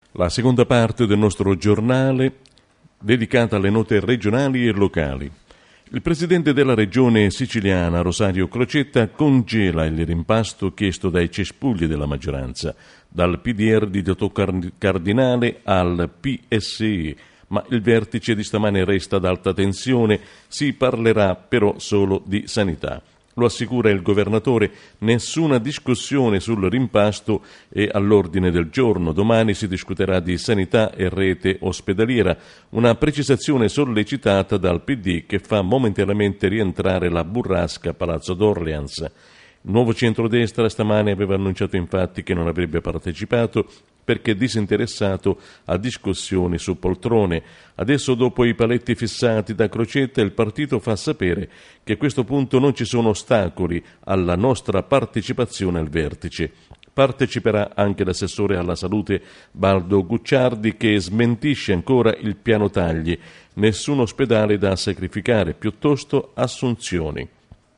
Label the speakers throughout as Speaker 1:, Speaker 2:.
Speaker 1: La seconda parte del nostro giornale dedicata alle note regionali e locali. Il presidente della regione siciliana, Rosario Crocetta, congela il rimpasto chiesto dai cespugli della maggioranza, dal PDR di Totò Cardinale al PSI, ma il vertice di stamane resta ad alta tensione, si parlerà però solo di sanità. Lo assicura il governatore, nessuna discussione sul rimpasto è all'ordine del giorno. Domani si discuterà di sanità e rete ospedaliera, una precisazione sollecitata dal PD che fa momentaneamente rientrare la burrasca Palazzo d'Orleans. Il nuovo centrodestra stamane aveva annunciato infatti che non avrebbe partecipato perché disinteressato a discussioni su poltrone. Adesso, dopo i paletti fissati da Crocetta, il partito fa sapere che a questo punto non ci sono ostacoli alla nostra partecipazione al vertice. Parteciperà anche l'assessore alla salute Baldo Gucciardi, che smentisce ancora il piano tagli. Nessun ospedale da sacrificare, piuttosto assunzioni.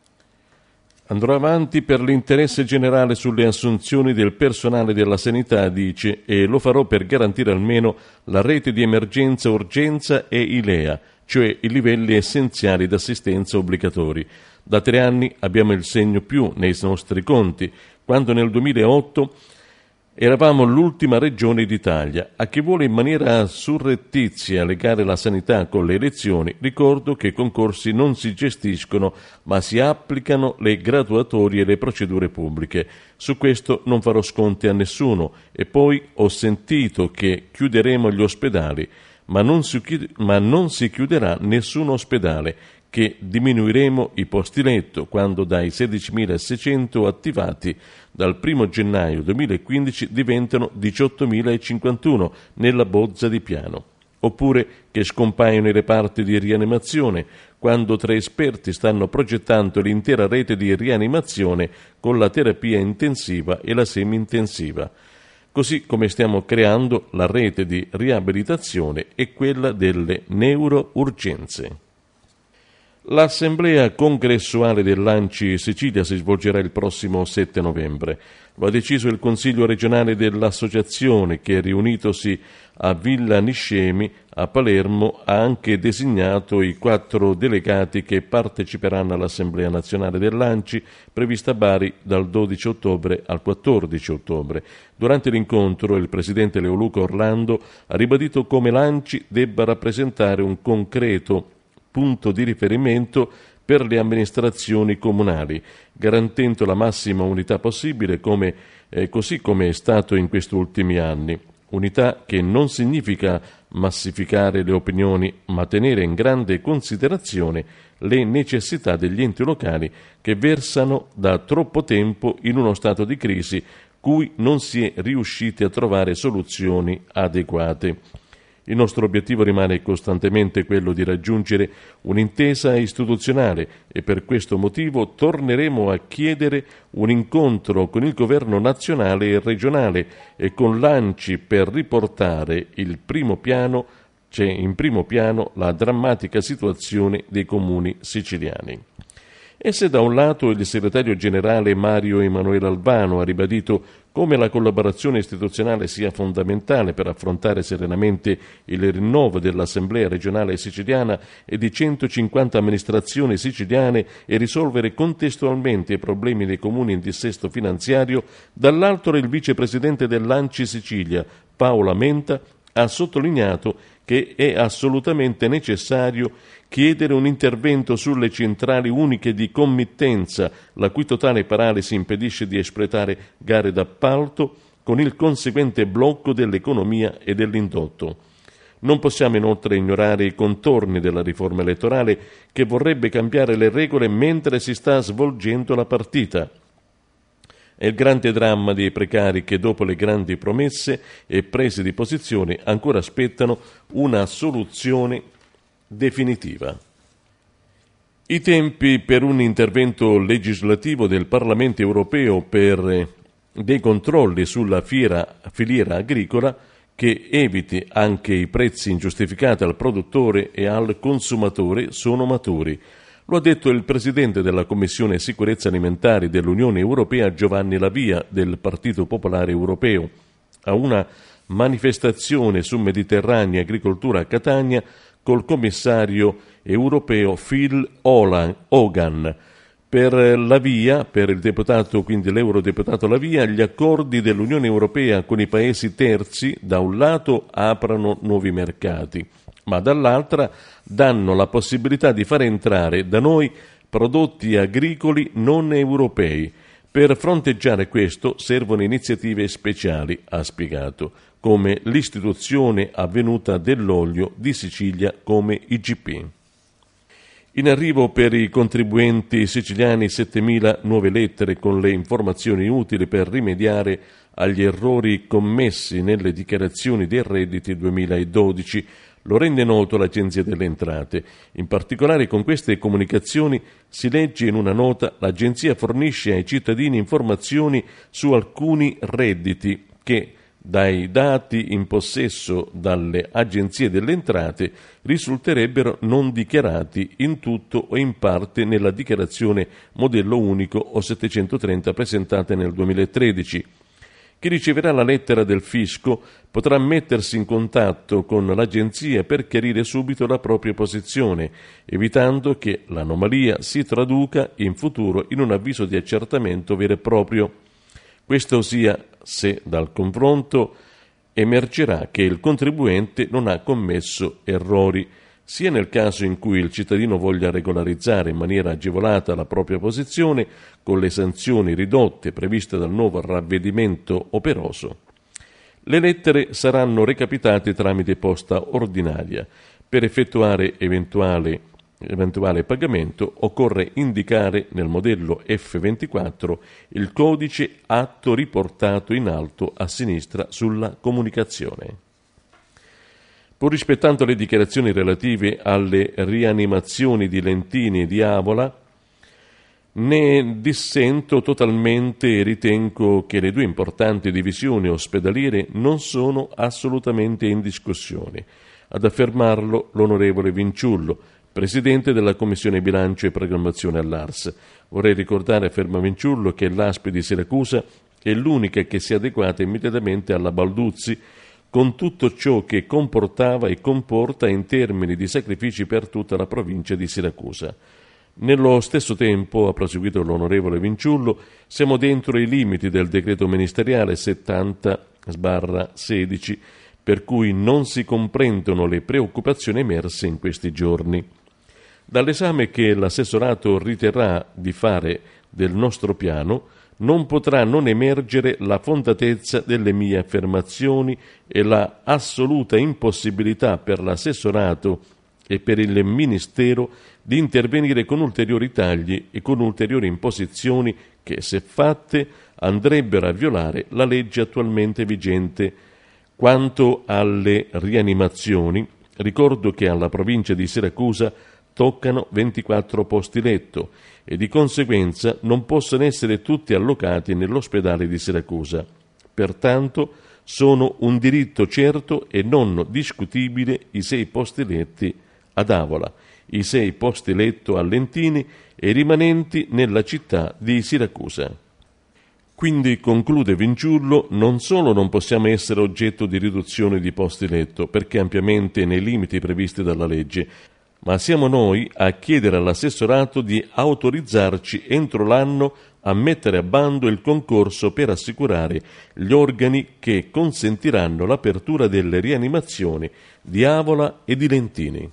Speaker 1: Andrò avanti per l'interesse generale sulle assunzioni del personale della sanità, dice, e lo farò per garantire almeno la rete di emergenza-urgenza e i LEA, cioè i livelli essenziali d'assistenza obbligatori. Da 3 anni abbiamo il segno più nei nostri conti, quando nel 2008 eravamo l'ultima regione d'Italia. A chi vuole in maniera surrettizia legare la sanità con le elezioni, ricordo che i concorsi non si gestiscono, ma si applicano le graduatorie e le procedure pubbliche. Su questo non farò sconti a nessuno. E poi ho sentito che chiuderemo gli ospedali, ma non si chiuderà nessun ospedale, che diminuiremo i posti letto quando dai 16.600 attivati dal 1 gennaio 2015 diventano 18.051 nella bozza di piano. Oppure che scompaiono i reparti di rianimazione quando 3 esperti stanno progettando l'intera rete di rianimazione con la terapia intensiva e la semi-intensiva. Così come stiamo creando la rete di riabilitazione e quella delle neurourgenze. L'assemblea congressuale dell'ANCI Sicilia si svolgerà il prossimo 7 novembre. Lo ha deciso il Consiglio regionale dell'associazione che, riunitosi a Villa Niscemi a Palermo, ha anche designato i 4 delegati che parteciperanno all'Assemblea nazionale dell'ANCI prevista a Bari dal 12 ottobre al 14 ottobre. Durante l'incontro il presidente Leoluca Orlando ha ribadito come l'ANCI debba rappresentare un concreto punto di riferimento per le amministrazioni comunali, garantendo la massima unità possibile così come è stato in questi ultimi anni. Unità che non significa massificare le opinioni, ma tenere in grande considerazione le necessità degli enti locali che versano da troppo tempo in uno stato di crisi cui non si è riusciti a trovare soluzioni adeguate. Il nostro obiettivo rimane costantemente quello di raggiungere un'intesa istituzionale e per questo motivo torneremo a chiedere un incontro con il governo nazionale e regionale e con l'ANCI per riportare in primo piano la drammatica situazione dei comuni siciliani. E se da un lato il segretario generale Mario Emanuele Albano ha ribadito come la collaborazione istituzionale sia fondamentale per affrontare serenamente il rinnovo dell'Assemblea regionale siciliana e di 150 amministrazioni siciliane e risolvere contestualmente i problemi dei comuni in dissesto finanziario, dall'altro il vicepresidente dell'ANCI Sicilia, Paola Menta, ha sottolineato che è assolutamente necessario chiedere un intervento sulle centrali uniche di committenza, la cui totale paralisi impedisce di espletare gare d'appalto, con il conseguente blocco dell'economia e dell'indotto. Non possiamo inoltre ignorare i contorni della riforma elettorale che vorrebbe cambiare le regole mentre si sta svolgendo la partita. È il grande dramma dei precari che dopo le grandi promesse e prese di posizione ancora aspettano una soluzione definitiva. I tempi per un intervento legislativo del Parlamento europeo per dei controlli sulla filiera agricola che eviti anche i prezzi ingiustificati al produttore e al consumatore sono maturi. Lo ha detto il presidente della Commissione Sicurezza Alimentare dell'Unione Europea Giovanni La Via del Partito Popolare Europeo a una manifestazione su Mediterranea e agricoltura a Catania col commissario europeo Phil Hogan. Per il deputato, quindi l'eurodeputato La Via, gli accordi dell'Unione Europea con i paesi terzi da un lato aprono nuovi mercati, ma dall'altra danno la possibilità di far entrare da noi prodotti agricoli non europei. Per fronteggiare questo servono iniziative speciali, ha spiegato, come l'istituzione avvenuta dell'olio di Sicilia come IGP. In arrivo per i contribuenti siciliani 7.000 nuove lettere con le informazioni utili per rimediare agli errori commessi nelle dichiarazioni dei redditi 2012. Lo rende noto l'Agenzia delle Entrate. In particolare con queste comunicazioni si legge in una nota: l'Agenzia fornisce ai cittadini informazioni su alcuni redditi che, dai dati in possesso dalle agenzie delle entrate, risulterebbero non dichiarati in tutto o in parte nella dichiarazione modello unico o 730 presentata nel 2013. Chi riceverà la lettera del fisco potrà mettersi in contatto con l'agenzia per chiarire subito la propria posizione, evitando che l'anomalia si traduca in futuro in un avviso di accertamento vero e proprio. Questo sia se dal confronto emergerà che il contribuente non ha commesso errori, sia nel caso in cui il cittadino voglia regolarizzare in maniera agevolata la propria posizione con le sanzioni ridotte previste dal nuovo ravvedimento operoso. Le lettere saranno recapitate tramite posta ordinaria. Per effettuare eventuale pagamento occorre indicare nel modello F24 il codice atto riportato in alto a sinistra sulla comunicazione. Pur rispettando le dichiarazioni relative alle rianimazioni di Lentini e di Avola, ne dissento totalmente e ritengo che le due importanti divisioni ospedaliere non sono assolutamente in discussione. Ad affermarlo l'onorevole Vinciullo, presidente della Commissione Bilancio e Programmazione all'ARS. Vorrei ricordare, afferma Vinciullo, che l'ASP di Siracusa è l'unica che si è adeguata immediatamente alla Balduzzi, con tutto ciò che comportava e comporta in termini di sacrifici per tutta la provincia di Siracusa. Nello stesso tempo, ha proseguito l'onorevole Vinciullo, siamo dentro i limiti del decreto ministeriale 70/16, per cui non si comprendono le preoccupazioni emerse in questi giorni. Dall'esame che l'assessorato riterrà di fare del nostro piano, non potrà non emergere la fondatezza delle mie affermazioni e la assoluta impossibilità per l'assessorato e per il Ministero di intervenire con ulteriori tagli e con ulteriori imposizioni che, se fatte, andrebbero a violare la legge attualmente vigente. Quanto alle rianimazioni, ricordo che alla provincia di Siracusa toccano 24 posti letto e di conseguenza non possono essere tutti allocati nell'ospedale di Siracusa. Pertanto sono un diritto certo e non discutibile i 6 posti letti ad Avola, i 6 posti letto a Lentini e i rimanenti nella città di Siracusa. Quindi, conclude Vinciullo, non solo non possiamo essere oggetto di riduzione di posti letto, perché ampiamente nei limiti previsti dalla legge, ma siamo noi a chiedere all'assessorato di autorizzarci entro l'anno a mettere a bando il concorso per assicurare gli organi che consentiranno l'apertura delle rianimazioni di Avola e di Lentini.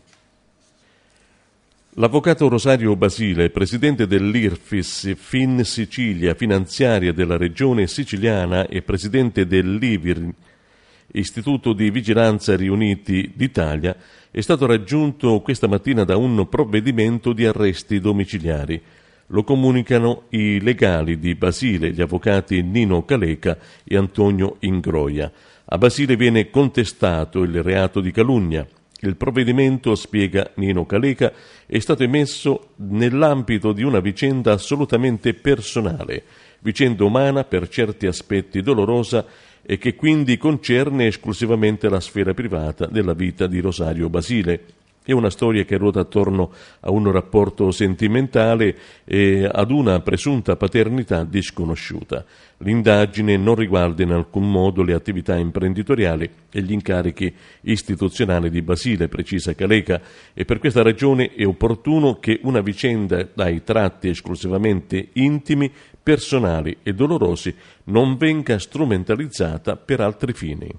Speaker 1: L'avvocato Rosario Basile, presidente dell'IRFIS Fin Sicilia finanziaria della regione siciliana e presidente dell'IVIR, Istituto di Vigilanza Riuniti d'Italia, è stato raggiunto questa mattina da un provvedimento di arresti domiciliari. Lo comunicano i legali di Basile, gli avvocati Nino Caleca e Antonio Ingroia. A Basile viene contestato il reato di calunnia. Il provvedimento, spiega Nino Caleca, è stato emesso nell'ambito di una vicenda assolutamente personale, vicenda umana per certi aspetti dolorosa e che quindi concerne esclusivamente la sfera privata della vita di Rosario Basile. È una storia che ruota attorno a un rapporto sentimentale e ad una presunta paternità disconosciuta. L'indagine non riguarda in alcun modo le attività imprenditoriali e gli incarichi istituzionali di Basile, precisa Caleca, e per questa ragione è opportuno che una vicenda dai tratti esclusivamente intimi, personali e dolorosi non venga strumentalizzata per altri fini.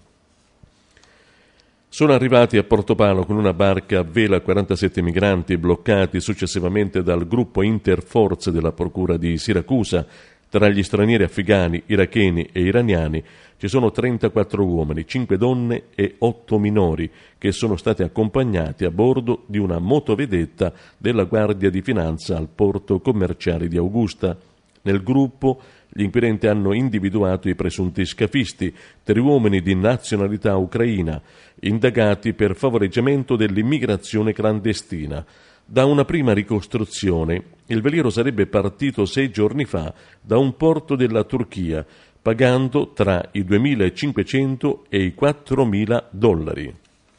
Speaker 1: Sono arrivati a Portopalo con una barca a vela 47 migranti bloccati successivamente dal gruppo Interforze della Procura di Siracusa. Tra gli stranieri afghani, iracheni e iraniani ci sono 34 uomini, 5 donne e 8 minori che sono stati accompagnati a bordo di una motovedetta della Guardia di Finanza al porto commerciale di Augusta. Nel gruppo gli inquirenti hanno individuato i presunti scafisti, 3 uomini di nazionalità ucraina, indagati per favoreggiamento dell'immigrazione clandestina. Da una prima ricostruzione, il veliero sarebbe partito 6 giorni fa da un porto della Turchia, pagando tra i $2.500 e i $4.000.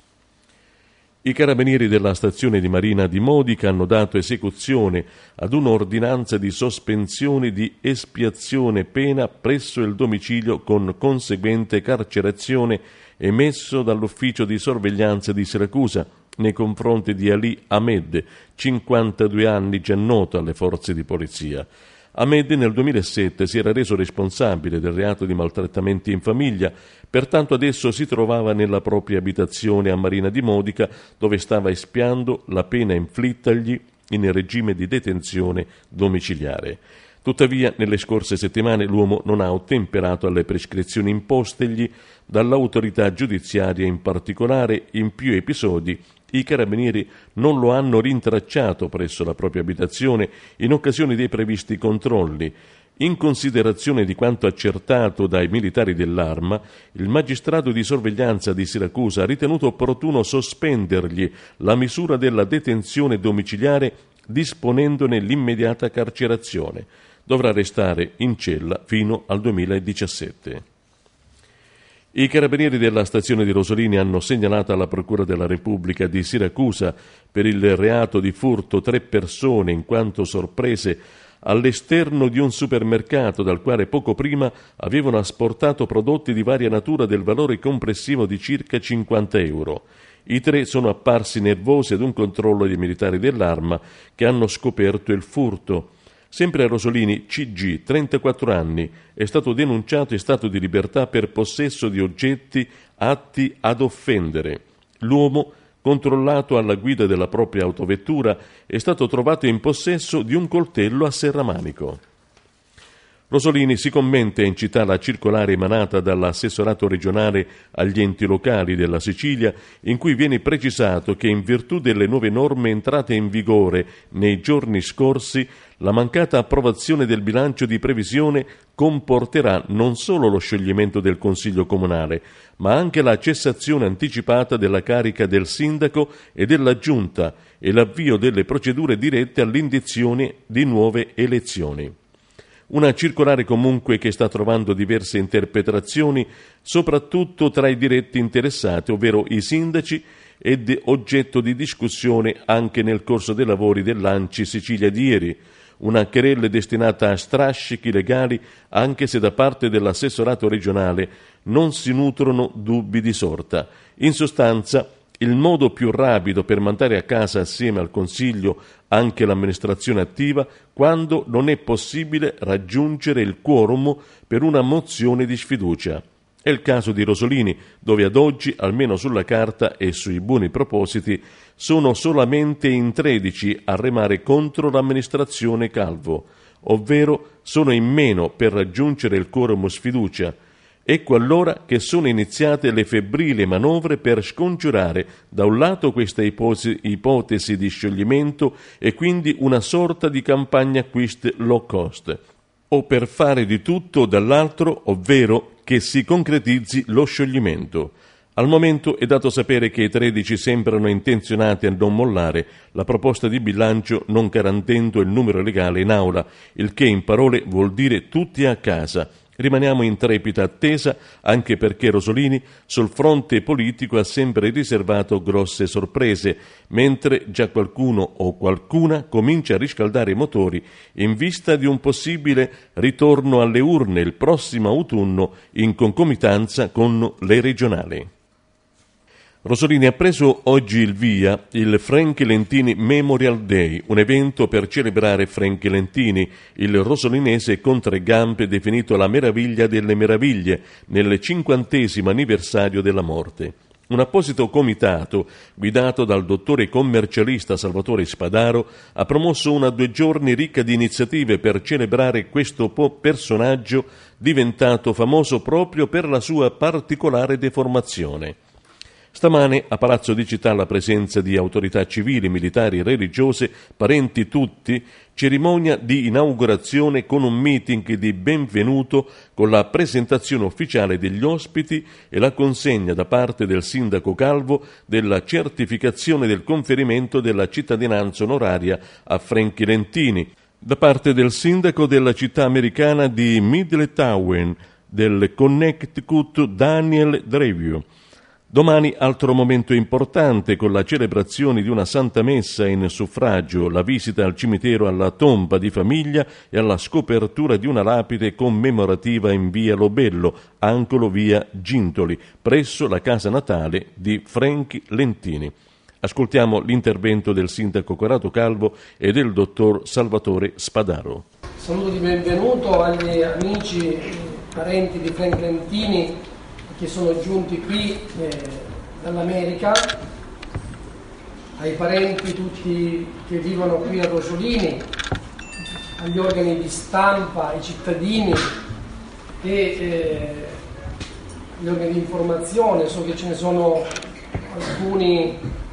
Speaker 1: I carabinieri della stazione di Marina di Modica hanno dato esecuzione ad un'ordinanza di sospensione di espiazione pena presso il domicilio con conseguente carcerazione emesso dall'ufficio di sorveglianza di Siracusa nei confronti di Ali Ahmed, 52 anni, già noto alle forze di polizia. Ahmed nel 2007 si era reso responsabile del reato di maltrattamenti in famiglia, pertanto adesso si trovava nella propria abitazione a Marina di Modica, dove stava espiando la pena inflittagli in regime di detenzione domiciliare. Tuttavia, nelle scorse settimane l'uomo non ha ottemperato alle prescrizioni impostegli dall'autorità giudiziaria, in particolare in più episodi i carabinieri non lo hanno rintracciato presso la propria abitazione in occasione dei previsti controlli. In considerazione di quanto accertato dai militari dell'Arma, il magistrato di sorveglianza di Siracusa ha ritenuto opportuno sospendergli la misura della detenzione domiciliare disponendone l'immediata carcerazione. Dovrà restare in cella fino al 2017. I carabinieri della stazione di Rosolini hanno segnalato alla Procura della Repubblica di Siracusa per il reato di furto 3 persone in quanto sorprese all'esterno di un supermercato dal quale poco prima avevano asportato prodotti di varia natura del valore complessivo di circa €50. I 3 sono apparsi nervosi ad un controllo dei militari dell'Arma che hanno scoperto il furto. Sempre a Rosolini, CG, 34 anni, è stato denunciato in stato di libertà per possesso di oggetti atti ad offendere. L'uomo, controllato alla guida della propria autovettura, è stato trovato in possesso di un coltello a serramanico. Rosolini si commenta in città la circolare emanata dall'assessorato regionale agli enti locali della Sicilia, in cui viene precisato che in virtù delle nuove norme entrate in vigore nei giorni scorsi, la mancata approvazione del bilancio di previsione comporterà non solo lo scioglimento del Consiglio Comunale, ma anche la cessazione anticipata della carica del sindaco e della giunta e l'avvio delle procedure dirette all'indizione di nuove elezioni. Una circolare comunque che sta trovando diverse interpretazioni, soprattutto tra i diretti interessati, ovvero i sindaci, ed oggetto di discussione anche nel corso dei lavori dell'ANCI Sicilia di ieri. Una querella destinata a strascichi legali, anche se da parte dell'assessorato regionale non si nutrono dubbi di sorta. In sostanza, il modo più rapido per mandare a casa assieme al Consiglio anche l'amministrazione attiva quando non è possibile raggiungere il quorum per una mozione di sfiducia. È il caso di Rosolini, dove ad oggi, almeno sulla carta e sui buoni propositi, sono solamente in 13 a remare contro l'amministrazione Calvo, ovvero sono in meno per raggiungere il quorum sfiducia. Ecco allora che sono iniziate le febbrili manovre per scongiurare da un lato questa ipotesi di scioglimento e quindi una sorta di campagna acquisti low cost, o per fare di tutto dall'altro, ovvero che si concretizzi lo scioglimento. Al momento è dato sapere che i 13 sembrano intenzionati a non mollare la proposta di bilancio non garantendo il numero legale in aula, il che in parole vuol dire tutti a casa, Rimaniamo in trepida attesa, anche perché Rosolini sul fronte politico ha sempre riservato grosse sorprese, mentre già qualcuno o qualcuna comincia a riscaldare i motori in vista di un possibile ritorno alle urne il prossimo autunno in concomitanza con le regionali. Rosolini ha preso oggi il via il Franchi Lentini Memorial Day, un evento per celebrare Franchi Lentini, il rosolinese con 3 gambe definito la meraviglia delle meraviglie, nel 50° anniversario della morte. Un apposito comitato, guidato dal dottore commercialista Salvatore Spadaro, ha promosso una 2 giorni ricca di iniziative per celebrare questo personaggio diventato famoso proprio per la sua particolare deformazione. Stamane a Palazzo di Città la presenza di autorità civili, militari, religiose, parenti tutti, cerimonia di inaugurazione con un meeting di benvenuto con la presentazione ufficiale degli ospiti e la consegna da parte del sindaco Calvo della certificazione del conferimento della cittadinanza onoraria a Franchi Lentini, da parte del sindaco della città americana di Middletown, del Connecticut Daniel Drevio. Domani altro momento importante con la celebrazione di una santa messa in suffragio, la visita al cimitero alla tomba di famiglia e alla scopertura di una lapide commemorativa in via Lobello, angolo via Gintoli, presso la casa natale di Franchi Lentini. Ascoltiamo l'intervento del sindaco Corrado Calvo e del dottor Salvatore Spadaro.
Speaker 2: Saluto di benvenuto agli amici, parenti di Franchi Lentini che sono giunti qui dall'America, ai parenti tutti che vivono qui a Rosolini, agli organi di stampa, ai cittadini e gli organi di informazione. So che ce ne sono alcuni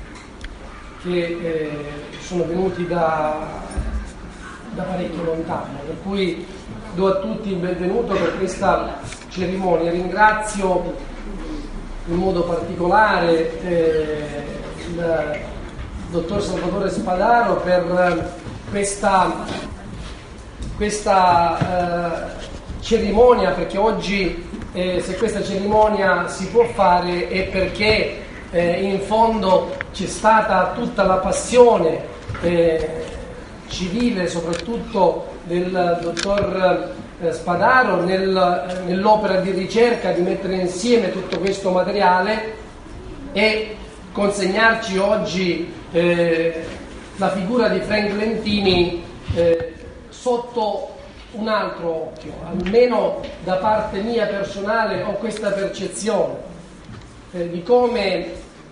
Speaker 2: che sono venuti da parecchio lontano, per cui do a tutti il benvenuto per questa cerimonia. Ringrazio in modo particolare il dottor Salvatore Spadaro per questa cerimonia, perché oggi se questa cerimonia si può fare è perché in fondo c'è stata tutta la passione civile, soprattutto del dottor Spadaro nell'opera di ricerca di mettere insieme tutto questo materiale e consegnarci oggi la figura di Franchi Lentini sotto un altro occhio. Almeno da parte mia personale ho questa percezione di come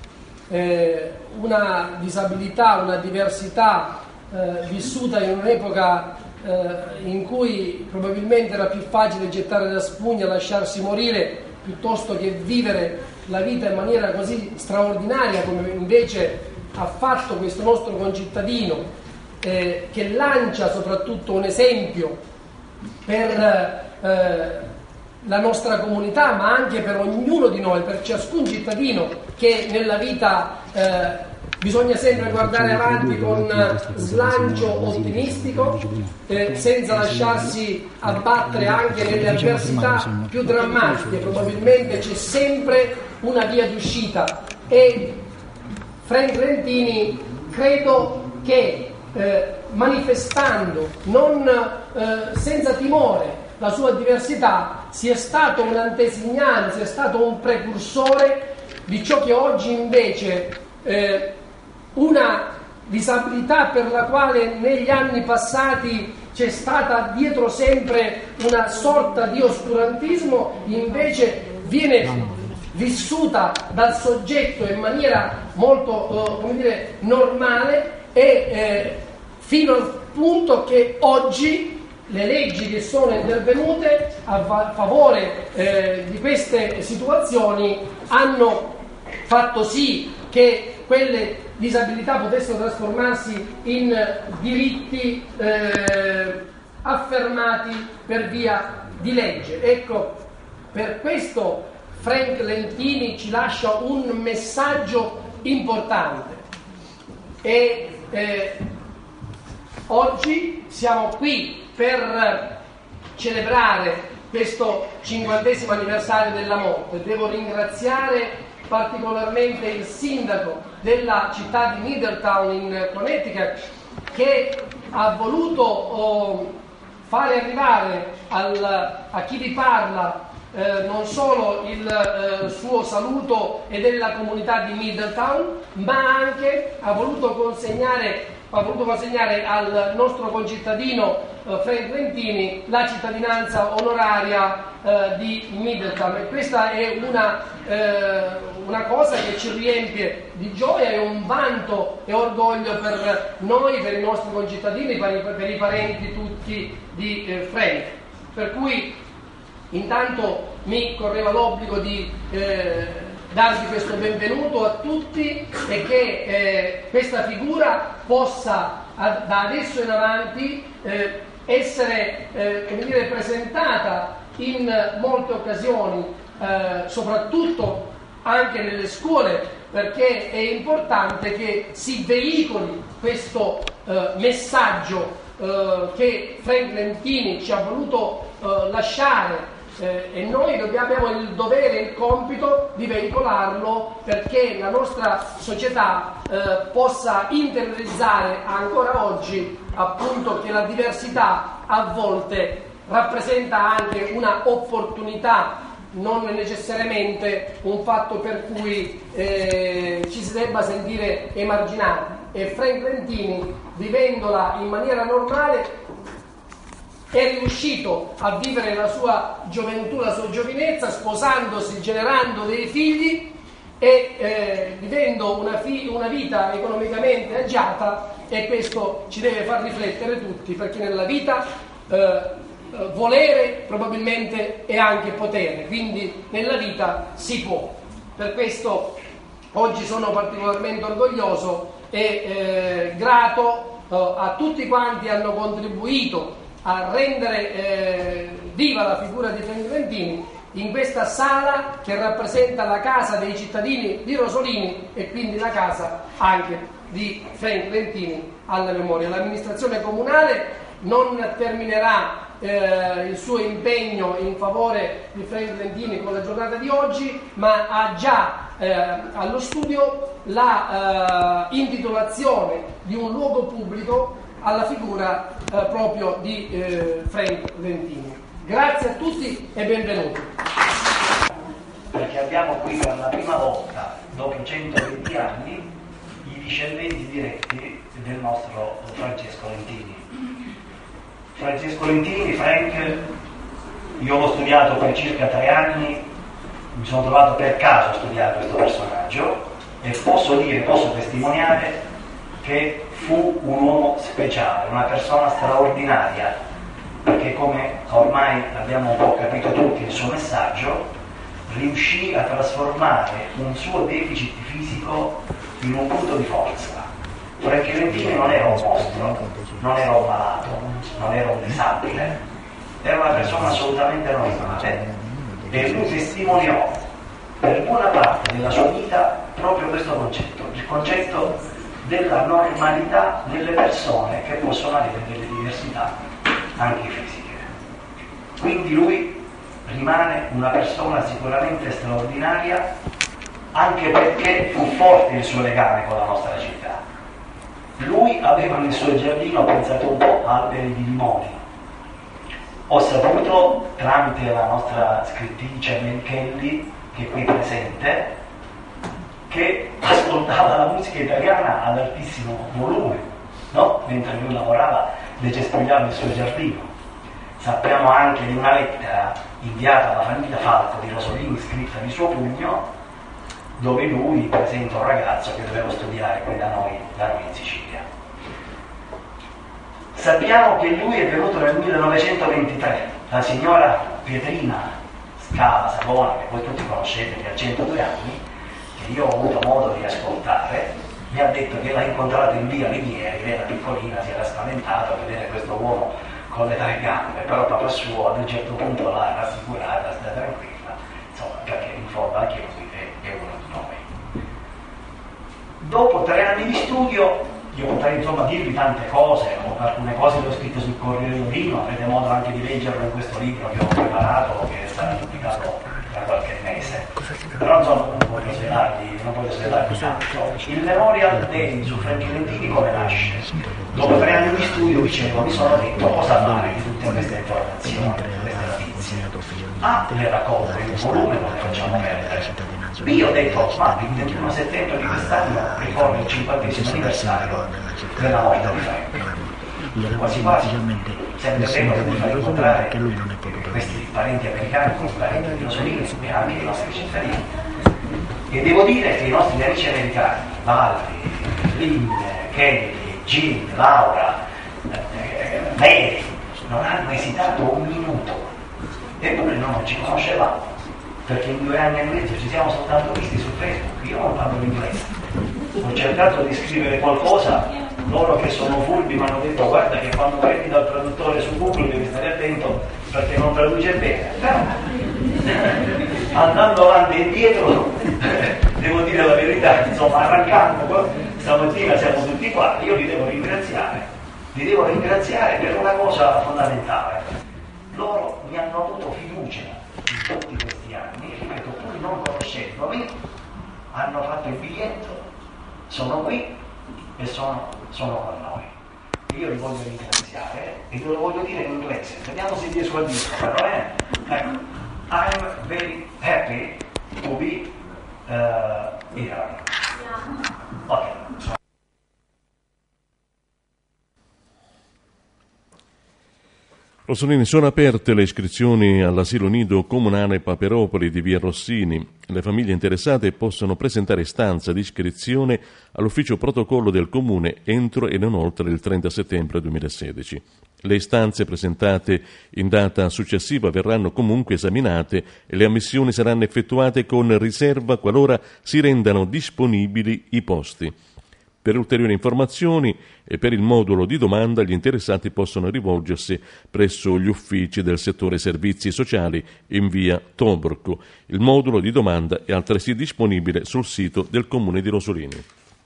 Speaker 2: una disabilità, una diversità vissuta in un'epoca in cui probabilmente era più facile gettare la spugna, lasciarsi morire, piuttosto che vivere la vita in maniera così straordinaria come invece ha fatto questo nostro concittadino, che lancia soprattutto un esempio per la nostra comunità, ma anche per ognuno di noi, per ciascun cittadino che nella vita bisogna sempre guardare avanti con slancio ottimistico, senza lasciarsi abbattere anche nelle avversità più drammatiche. Probabilmente c'è sempre una via d'uscita e Franchi Lentini credo che manifestando senza timore la sua diversità sia stato un antesignano, sia stato un precursore di ciò che oggi invece una disabilità per la quale negli anni passati c'è stata dietro sempre una sorta di oscurantismo, invece viene vissuta dal soggetto in maniera molto normale e fino al punto che oggi le leggi che sono intervenute a favore di queste situazioni hanno fatto sì che quelle disabilità potessero trasformarsi in diritti affermati per via di legge. Ecco, per questo Franchi Lentini ci lascia un messaggio importante e oggi siamo qui per celebrare questo 50° anniversario della morte. Devo ringraziare particolarmente il sindaco della città di Middletown in Connecticut, che ha voluto fare arrivare a chi vi parla non solo il suo saluto e della comunità di Middletown, ma anche ha voluto consegnare al nostro concittadino Frank Lentini la cittadinanza onoraria di Middletown, e questa è una cosa che ci riempie di gioia, è un vanto e orgoglio per noi, per i nostri concittadini, per i parenti tutti di Frank. Per cui intanto mi correva l'obbligo di darvi questo benvenuto a tutti, e che questa figura possa da adesso in avanti essere presentata in molte occasioni, soprattutto anche nelle scuole, perché è importante che si veicoli questo messaggio che Frank Lentini ci ha voluto lasciare, e noi abbiamo il dovere e il compito di veicolarlo, perché la nostra società possa interiorizzare ancora oggi appunto che la diversità a volte rappresenta anche una opportunità, non necessariamente un fatto per cui ci si debba sentire emarginati. E Frank Lentini, vivendola in maniera normale, è riuscito a vivere la sua gioventù, la sua giovinezza, sposandosi, generando dei figli e vivendo una vita economicamente agiata, e questo ci deve far riflettere tutti, perché nella vita volere probabilmente è anche potere, quindi nella vita si può. Per questo oggi sono particolarmente orgoglioso e grato a tutti quanti hanno contribuito a rendere viva la figura di Frank Lentini in questa sala che rappresenta la casa dei cittadini di Rosolini, e quindi la casa anche di Frank Lentini alla memoria. L'amministrazione comunale non terminerà il suo impegno in favore di Frank Lentini con la giornata di oggi, ma ha già allo studio la intitolazione di un luogo pubblico alla figura proprio di Frank Lentini. Grazie a tutti e benvenuti.
Speaker 3: Perché abbiamo qui per la prima volta, dopo 120 anni, i discendenti diretti del nostro Francesco Lentini. Francesco Lentini, Frank, io l'ho studiato per circa 3 anni, mi sono trovato per caso a studiare questo personaggio, e posso testimoniare che fu un uomo speciale, una persona straordinaria, perché come ormai abbiamo un po' capito tutti il suo messaggio, riuscì a trasformare un suo deficit fisico in un punto di forza. Frank Lentini non era un mostro, non era un malato, non era un disabile, era una persona assolutamente normale, e lui testimoniò per buona parte della sua vita proprio questo concetto, il concetto della normalità delle persone che possono avere delle diversità anche fisiche. Quindi lui rimane una persona sicuramente straordinaria, anche perché fu forte il suo legame con la nostra città. Lui aveva nel suo giardino, pensato un po', alberi di limoni. Ho saputo, tramite la nostra scrittrice Mel Kelly, che è qui presente, che ascoltava la musica italiana ad altissimo volume, no? Mentre lui lavorava le cespugliava il suo giardino. Sappiamo anche di una lettera inviata alla famiglia Falco di Rosolini, scritta di suo pugno, dove lui presenta un ragazzo che doveva studiare qui da noi in Sicilia. Sappiamo che lui è venuto nel 1923, la signora Pietrina Scala Savona, che voi tutti conoscete, che ha 102 anni, che io ho avuto modo di ascoltare, mi ha detto che l'ha incontrato in via Linieri, lei era piccolina, si era spaventata a vedere questo uomo con le 3 gambe, però papà suo ad un certo punto l'ha rassicurata, sta tranquilla, insomma, perché in fondo anche lui è uno di noi. Dopo 3 anni di studio Io potrei insomma dirvi tante cose, o alcune cose le ho scritte sul Corriere Lorino, avrete modo anche di leggerlo in questo libro che ho preparato, che sarà pubblicato tra qualche mese. Però insomma non voglio svelarvi tanto. Il Memorial Day su Franchi Lentini come nasce? Dopo 3 anni di studio, dicevo, mi sono detto cosa fare di tutte queste informazioni, queste notizie. Le raccolgo in un volume, non le facciamo perdere. Io ho detto, ma il 21 settembre di quest'anno ricorre il 50° anniversario della morte di Franco. Quasi quasi sempre tempo di far incontrare questi parenti americani con i parenti di Mussolini e anche i nostri cittadini. E devo dire che i nostri amici americani, Valli, Lynn, Kelly, Jim, Laura, Mary, non hanno esitato un minuto. Eppure noi non ci conoscevamo, perché in 2 anni e mezzo ci siamo soltanto visti su Facebook. Io non parlo l'inglese, ho cercato di scrivere qualcosa, loro che sono furbi mi hanno detto guarda che quando prendi dal traduttore su Google devi stare attento perché non traduce bene. Però andando avanti e indietro devo dire la verità, insomma arrancando stamattina siamo tutti qua, io li devo ringraziare per una cosa fondamentale. Loro mi hanno avuto fiducia in tutti questi anni, e ripeto, pur non conoscendomi, hanno fatto il biglietto, sono qui e sono con noi. Io li voglio ringraziare e ve lo voglio dire in inglese, vediamo se riesco a dirlo, però ecco, I'm very happy to be here. Ok.
Speaker 1: Rosolini, sono aperte le iscrizioni all'asilo nido comunale Paperopoli di via Rossini. Le famiglie interessate possono presentare istanza di iscrizione all'ufficio protocollo del comune entro e non oltre il 30 settembre 2016. Le istanze presentate in data successiva verranno comunque esaminate e le ammissioni saranno effettuate con riserva qualora si rendano disponibili i posti. Per ulteriori informazioni e per il modulo di domanda gli interessati possono rivolgersi presso gli uffici del settore servizi sociali in via Tobruk. Il modulo di domanda è altresì disponibile sul sito del Comune di Rosolini.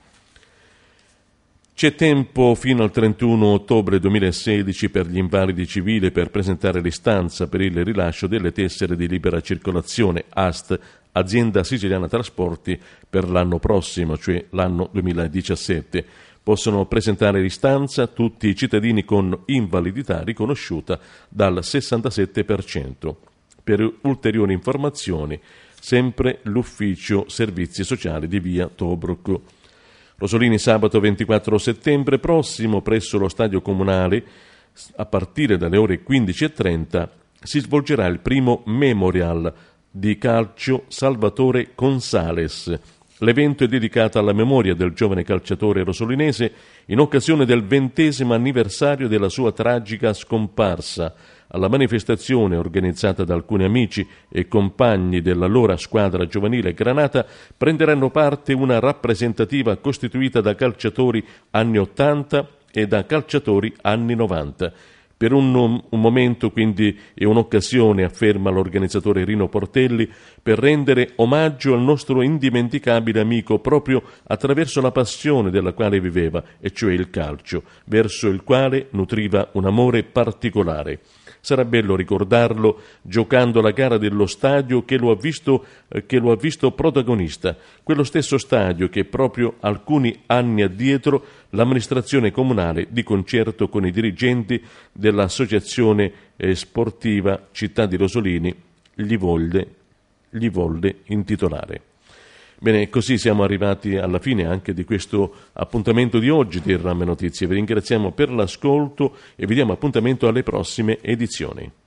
Speaker 1: C'è tempo fino al 31 ottobre 2016 per gli invalidi civili per presentare l'istanza per il rilascio delle tessere di libera circolazione AST, Azienda Siciliana Trasporti, per l'anno prossimo, cioè l'anno 2017. Possono presentare l'istanza tutti i cittadini con invalidità riconosciuta dal 67%. Per ulteriori informazioni, sempre l'Ufficio Servizi Sociali di via Tobruk. Rosolini, sabato 24 settembre prossimo, presso lo Stadio Comunale, a partire dalle ore 15:30, si svolgerà il primo Memorial di calcio Salvatore Consales. L'evento è dedicato alla memoria del giovane calciatore rosolinese in occasione del 20° anniversario della sua tragica scomparsa. Alla manifestazione, organizzata da alcuni amici e compagni dell'allora squadra giovanile Granata, prenderanno parte una rappresentativa costituita da calciatori anni 80 e da calciatori anni 90. Per un momento, quindi, è un'occasione, afferma l'organizzatore Rino Portelli, per rendere omaggio al nostro indimenticabile amico proprio attraverso la passione della quale viveva, e cioè il calcio, verso il quale nutriva un amore particolare. Sarà bello ricordarlo giocando la gara dello stadio che lo ha visto protagonista, quello stesso stadio che proprio alcuni anni addietro l'amministrazione comunale, di concerto con i dirigenti dell'associazione sportiva Città di Rosolini, gli volle intitolare. Bene, così siamo arrivati alla fine anche di questo appuntamento di oggi di RAM Notizie. Vi ringraziamo per l'ascolto e vi diamo appuntamento alle prossime edizioni.